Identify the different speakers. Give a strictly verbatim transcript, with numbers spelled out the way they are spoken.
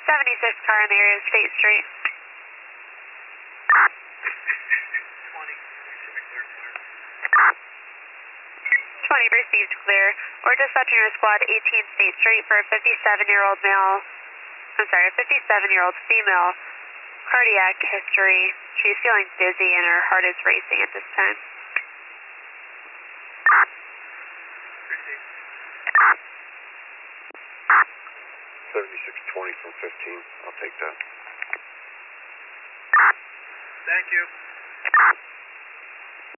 Speaker 1: seventy-six car in the area of State Street. twenty received clear. We're dispatching your squad eighteen State Street for a fifty-seven-year-old male, I'm sorry, a fifty-seven-year-old female, cardiac history. She's feeling dizzy and her heart is racing at this time.
Speaker 2: seventy-six twenty from fifteen, I'll take that.
Speaker 3: Thank you.